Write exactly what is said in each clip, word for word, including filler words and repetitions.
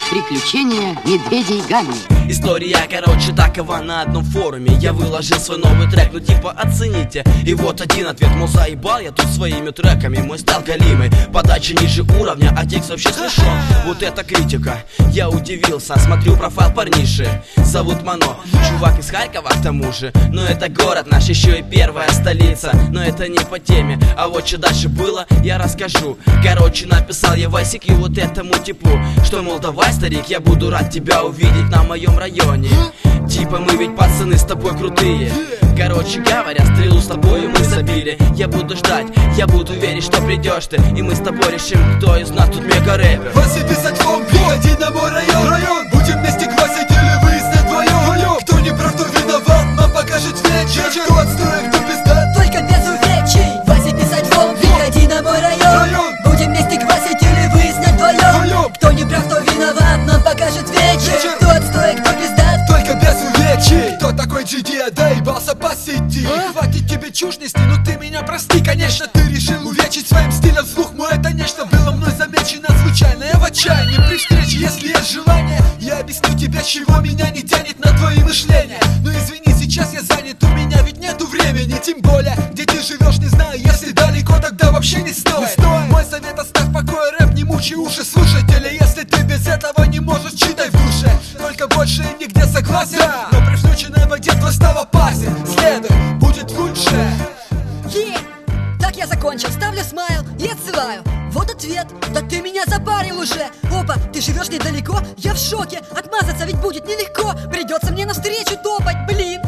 Приключения медведей Гамми. История, короче, такова на одном форуме. Я выложил свой новый трек, ну типа оцените. И вот один ответ, мол, заебал я тут своими треками. Мой стал галимый, подача ниже уровня, а текст вообще смешон. Вот это критика, я удивился. Смотрю профайл парниши, зовут Мано. Чувак из Харькова к тому же. Но это город наш, еще и первая столица. Но это не по теме, а вот что дальше было, я расскажу. Короче, написал я Васик и вот этому типу, что, мол, давай, старик, я буду рад тебя увидеть на моем районе. Типа мы ведь пацаны с тобой крутые. Короче говоря, стрелу с тобой мы забили. Я буду ждать, я буду верить, что придешь ты, и мы с тобой решим, кто из нас тут мега-рэпер. Вася, писать вам, приходи на мой район, район. Будем вместе квасить или выяснять вдвоем. Кто не прав, кто виноват, нам покажет вечер. Кто отстроит, кто пиздат, только без увечий. Вася, писать вам, приходи на мой район, район. Будем вместе квасить или выяснять вдвоем. Кто не прав, кто виноват, нам покажет вечер. Кто отстроит, кто пиздат, только без увечий. Кто такой джи ди, я доебался по сети. а? Хватит тебе чушь нести, ну ты меня прости. Конечно, ты решил увечить своим стилем вслух. Мой это нечто было мной замечено случайно. Я в отчаянии при встрече, если есть желание, я объясню тебе, чего меня не тянет на твои мышления. Но извини, сейчас я занят, у меня ведь нету времени. Тем более, где ты живешь, не знаю. Если далеко, тогда вообще не стоит, не стоит. Мой совет, оставь в покое рэп, не мучай уши слушателя. Если ты без этого не можешь, читай в душе. Только больше и нигде согласен, да. Но при включенной воде твой став опасен. Следуй, будет лучше. yeah. Так я закончил, ставлю смайл и отсылаю. Вот ответ, да ты меня запарил уже. Опа, ты живешь недалеко, я в шоке. Отмазаться ведь будет нелегко. Придется мне навстречу топать, блин.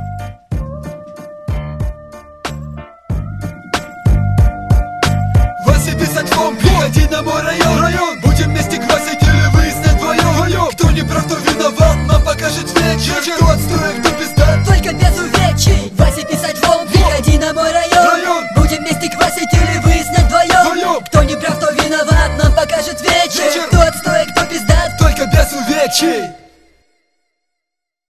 Вася, писать вам, приходи на мой район, район. Будем вместе квасить или выяснять вдвоем. Кто не прав, кто виноват, нам покажет вечер. Кто отстроит, кто пиздат, только без увечий. Вася, писать вам, приходи на мой район, район. Будем вместе квасить или выяснять вдвоем. Кто не прав, кто виноват, нам покажет вечер. Кто отстроит, кто пиздат, только без увечий.